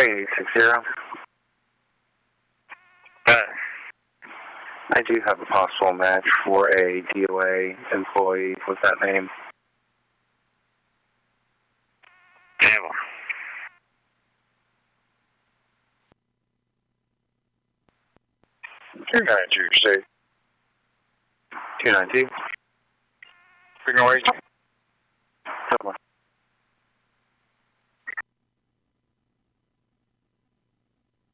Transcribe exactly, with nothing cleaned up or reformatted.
eight six zero. Uh, I do have a possible match for a D O A employee with that name. Gamble. two nine two, state. two nine two. Signal eight. Come on.